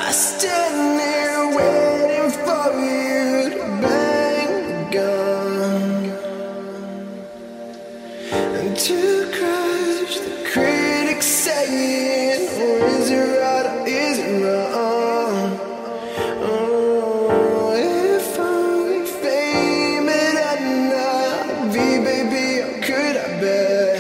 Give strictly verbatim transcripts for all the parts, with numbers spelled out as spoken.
stand here waiting for you to bang the gun and to crush the critics saying, oh, is it right or is it wrong? Oh, if only fame it had not be, baby, how could I bear?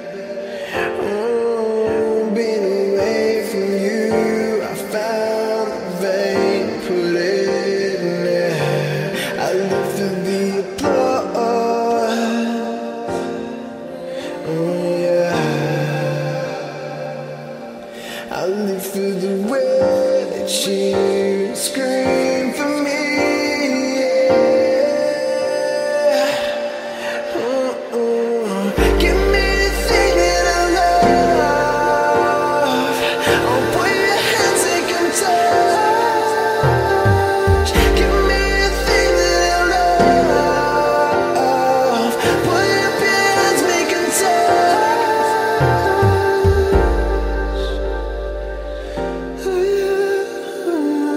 Oh, being away from you, I found a vein, put it in there. I live for the applause. Oh yeah, I live for the way that you scream for me. Yeah. Oh, oh. Give me the thing that I love. Oh, put your hands they can touch. Give me the thing that I love. Put your hands we can touch. Oh, yeah.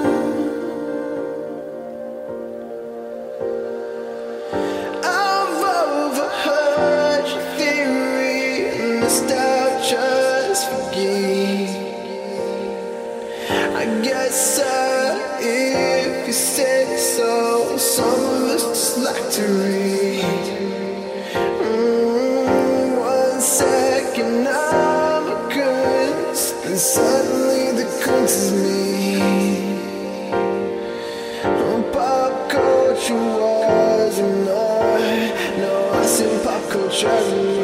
I've overheard your theory, nostalgia's forgive. I guess uh, if you say so, some of us just like to read. Mm, one second I'm a kunz, and suddenly the kunz is me. Oh, pop culture was an art. No, I said pop culture as an